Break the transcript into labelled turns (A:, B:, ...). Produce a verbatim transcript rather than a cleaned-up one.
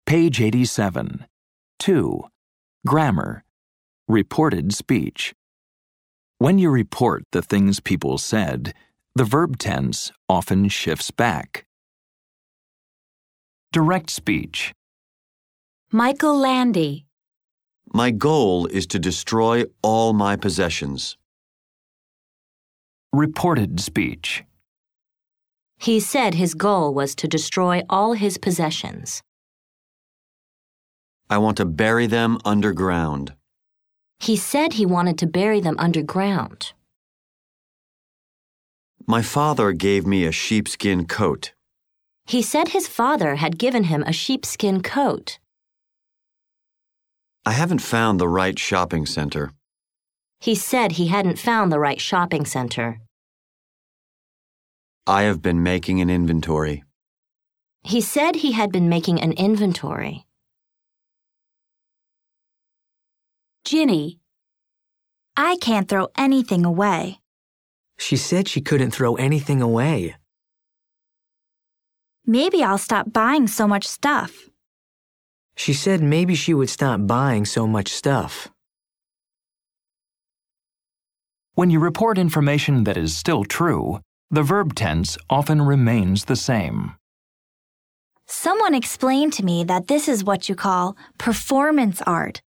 A: Page eighty-seven. two. Grammar. Reported speech. When you report the things people said, the verb tense often shifts back. Direct speech.
B: Michael Landy.
C: My goal is to destroy all my possessions.
A: Reported speech.
B: He said his goal was to destroy all his possessions.
C: I want to bury them underground.
B: He said he wanted to bury them underground.
C: My father gave me a sheepskin coat.
B: He said his father had given him a sheepskin coat.
C: I haven't found the right shopping center.
B: He said he hadn't found the right shopping center.
C: I have been making an inventory.
B: He said he had been making an inventory.
D: Ginny. I can't throw anything away.
E: She said she couldn't throw anything away.
D: Maybe I'll stop buying so much stuff.
E: She said maybe she would stop buying so much stuff.
A: When you report information that is still true, the verb tense often remains the same.
D: Someone explained to me that this is what you call performance art.